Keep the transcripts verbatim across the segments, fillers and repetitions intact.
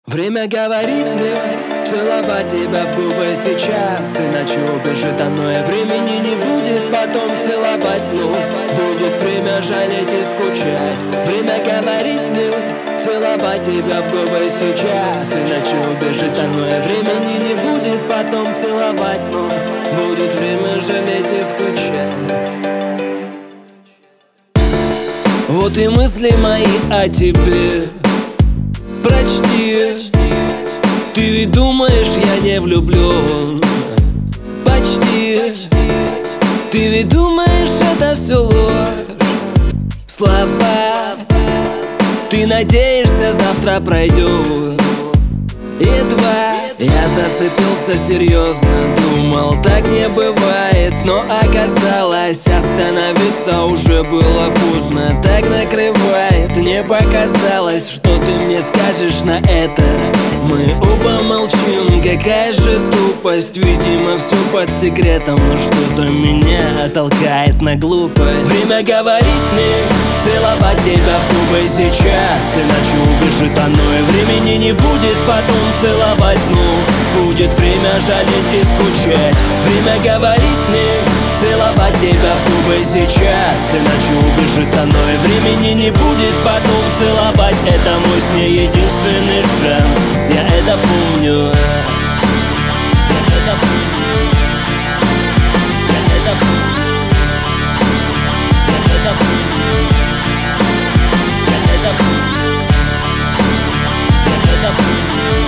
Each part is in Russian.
Время говорит мне целовать тебя в губы сейчас, иначе убежит оно, и времени не будет потом целовать. Ну, будет время жалеть и скучать. Время говорит мне целовать тебя в губы сейчас, иначе убежит оно, и времени не будет потом целовать. Ну, будет время жалеть и скучать. Вот и мысли мои о тебе. Прочти, ты ведь думаешь, я не влюблен. Почти, ты ведь думаешь, это все ложь. Слова, ты надеешься, завтра пройдет. Едва я зацепился серьезно, думал, так не бывает, но оказалось, остановиться уже было поздно. Так накрывает, не показалось, что ты мне скажешь на это. Мы оба молчим, какая же тупость. Видимо, все под секретом, но что-то меня толкает на глупость. Время говорит мне целовать тебя в губы сейчас, иначе убежит оно, и времени не будет потом целовать. Ну, будет время жалеть и скучать. Время говорит мне целовать тебя в губы сейчас, иначе убежит оно, и времени не будет потом целовать. Это мой с ней единственный шанс, я это помню. Я это помню. Я это помню. Я это помню. Я это помню. Я это помню.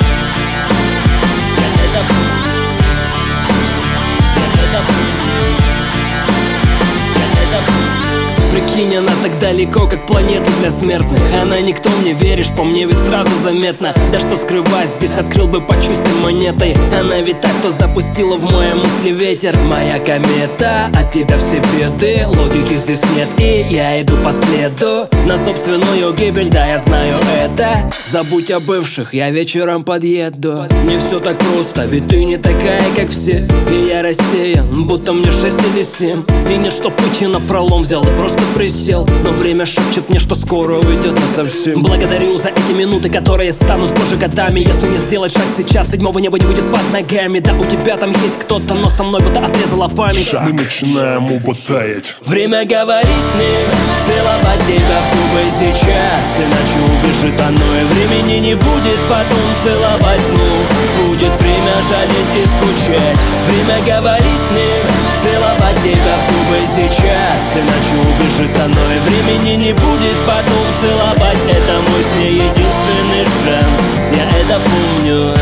Прикинь, она так далеко, как планета для смертных. Она никто, мне веришь, по мне ведь сразу заметно. Да что скрывать, здесь открыл бы по чистой монетой. Она ведь так, кто запустила в мои мысли ветер. Моя комета, от тебя все беды. Логики здесь нет, и я иду по следу на собственную гибель, да, я знаю это. Забудь о бывших, я вечером подъеду. Не все так просто, ведь ты не такая, как все. И я рассеян, будто мне шесть или семь. И не что пути напролом взял и просто присел. Но время шепчет мне, что скоро уйдет насовсем. Благодарю за эти минуты, которые станут позже годами. Если не сделать шаг сейчас, седьмого неба не будет под ногами. Да, у тебя там есть кто-то, но со мной будто отрезала память. Мы начинаем оба таять. Время говорит мне целовать тебя в губы сейчас, иначе убежит оно, и времени не будет потом целовать. Ну, будет время жалеть и скучать. Время говорит мне целовать тебя в губы сейчас, иначе убежит оно, и времени не будет потом целовать. Это мой с ней единственный шанс, я это помню.